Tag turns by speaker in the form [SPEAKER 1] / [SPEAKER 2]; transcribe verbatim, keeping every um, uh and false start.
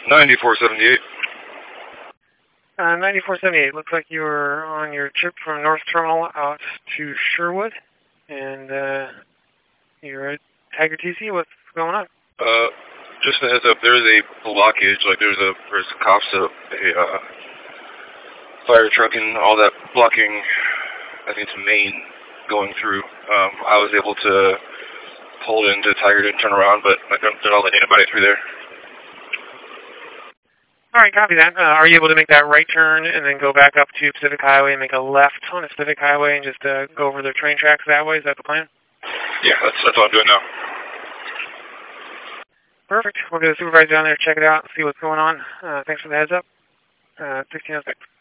[SPEAKER 1] ninety-four seventy-eight.
[SPEAKER 2] Uh, ninety-four seventy-eight, looks like you were on your trip from North Terminal out to Sherwood, and uh, you're at Tiger T C. What's going on?
[SPEAKER 1] Uh, just a heads up, there's a blockage, like there's a, there's cops, a, a uh, fire truck and all that blocking, I think it's Maine going through. Um, I was able to pull into Tiger and turn around, but I don't, don't let anybody through there.
[SPEAKER 2] All right, copy that. Uh, are you able to make that right turn and then go back up to Pacific Highway and make a left on the Pacific Highway and just uh, go over the train tracks that way? Is that the plan?
[SPEAKER 1] Yeah, that's, that's what I'm doing now.
[SPEAKER 2] Perfect. We'll get a supervisor down there, check it out, see what's going on. Uh, thanks for the heads up. Uh, sixteen oh six.